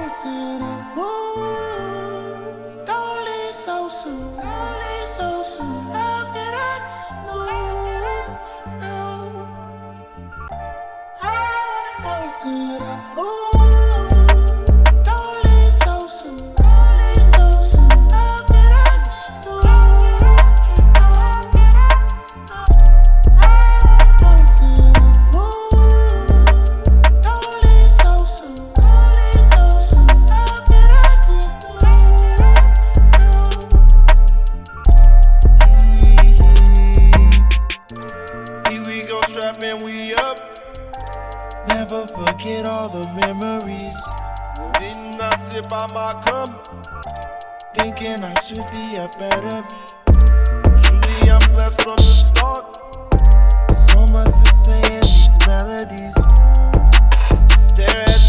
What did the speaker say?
to the moon. Don't leave so soon, don't leave so soon. How can I go? I wanna go to the moon. Don't leave so soon, don't leave so soon. How can I go? I wanna go to the moon. Don't leave so soon, don't leave so soon. How can I go? Here we go, strapping, we up. Never forget all the memories. Sitting, I sit by my cup, thinking I should be a better me. Truly, I'm blessed from the start. So much to say in these melodies. Stare at